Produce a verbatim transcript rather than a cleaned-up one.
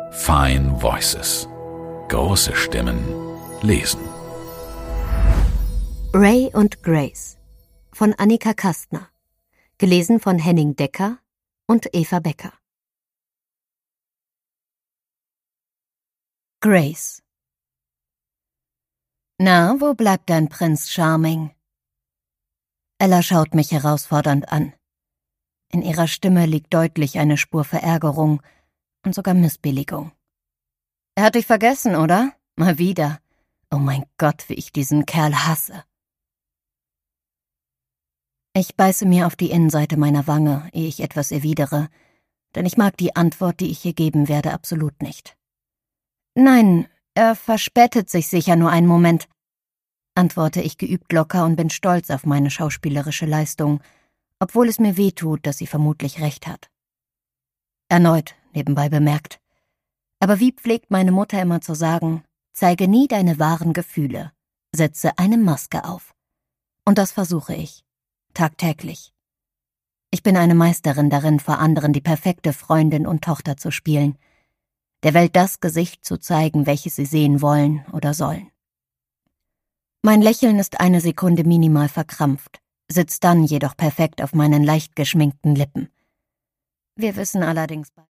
Fine Voices. Große Stimmen lesen. Ray und Grace von Annika Kastner. Gelesen von Henning Decker und Eva Becker. Grace. Na, wo bleibt dein Prinz Charming? Ella schaut mich herausfordernd an. In ihrer Stimme liegt deutlich eine Spur Verärgerung und sogar Missbilligung. Er hat dich vergessen, oder? Mal wieder. Oh mein Gott, wie ich diesen Kerl hasse. Ich beiße mir auf die Innenseite meiner Wange, ehe ich etwas erwidere, denn ich mag die Antwort, die ich hier geben werde, absolut nicht. Nein, er verspätet sich sicher nur einen Moment, antworte ich geübt locker und bin stolz auf meine schauspielerische Leistung, obwohl es mir wehtut, dass sie vermutlich recht hat. Erneut, nebenbei bemerkt. Aber wie pflegt meine Mutter immer zu sagen, zeige nie deine wahren Gefühle, setze eine Maske auf. Und das versuche ich, tagtäglich. Ich bin eine Meisterin darin, vor anderen die perfekte Freundin und Tochter zu spielen, der Welt das Gesicht zu zeigen, welches sie sehen wollen oder sollen. Mein Lächeln ist eine Sekunde minimal verkrampft, sitzt dann jedoch perfekt auf meinen leicht geschminkten Lippen. Wir wissen allerdings